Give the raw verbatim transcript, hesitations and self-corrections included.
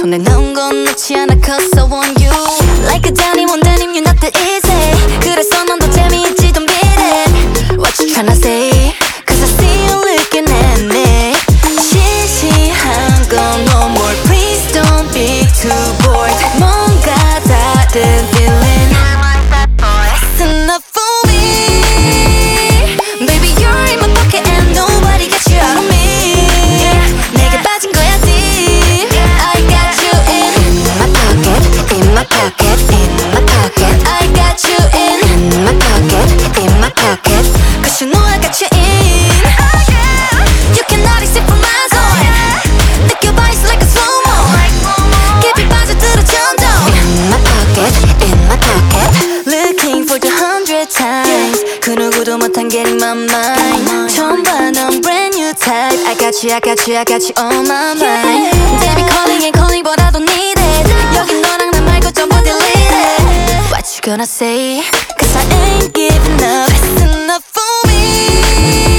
손에 넣은 건 놓지 않아 cause I want you Like a denim on denim you're not that easy 그래서 넌 더 재미있지 don't beat it What you tryna say Cause I see you looking at me 시시한 건 no more Please don't be too bored 뭔가 다른 feeling It's enough for me Baby you're in my pocket and nobody gets you out of me 내게 빠진 거야 deep I got you in my pocket In my pocket In my pocket I got you in In my pocket In my pocket Cause you know I got you in You cannot escape from my zone 느껴봐 it's like a slow-mo 깊이 빠져들어 점점 In my pocket In my pocket Looking for the hundred times 그 누구도 못한 getting my mind 처음 봐 넌 brand new type I got you I got you I got you on my mind They be calling and calling but I don't need it 여긴 너랑 나 말고 전부 delete it What you gonna say Cause I ain't giving up It's enough for me